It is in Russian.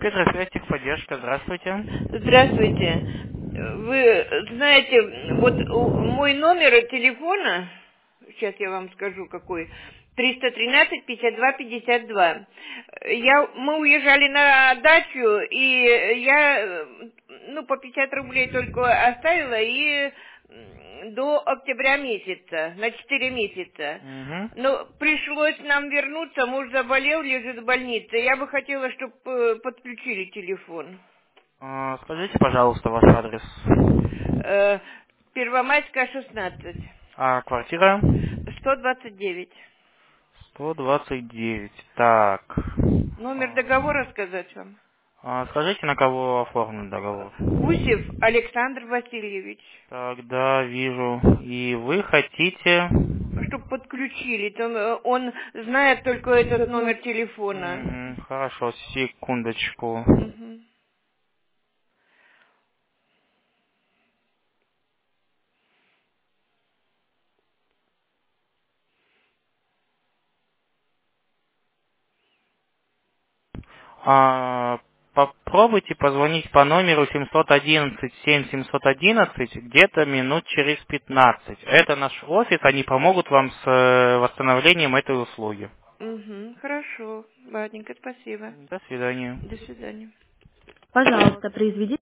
Петросвязь, техподдержка, здравствуйте. Здравствуйте. Вы знаете, вот мой номер телефона, сейчас я вам скажу какой, 313-52-52. Мы уезжали на дачу, и я, по 50 рублей только оставила, и до октября месяца, на 4 месяца. Угу. Но пришлось нам вернуться, муж заболел, лежит в больнице. Я бы хотела, чтобы подключили телефон. Скажите, пожалуйста, ваш адрес. Э, Первомайская, 16. А квартира? 129. 129. Так. Номер договора сказать вам? Скажите, на кого оформлен договор? Гусев Александр Васильевич. Тогда вижу. И вы хотите... Чтобы подключили. Он знает только этот номер телефона. Хорошо, секундочку. Мгм. Попробуйте позвонить по номеру 711 где-то минут через 15. Это наш офис, они помогут вам с восстановлением этой услуги. Угу. Хорошо. Ладненько, спасибо. До свидания. До свидания. Пожалуйста, произведите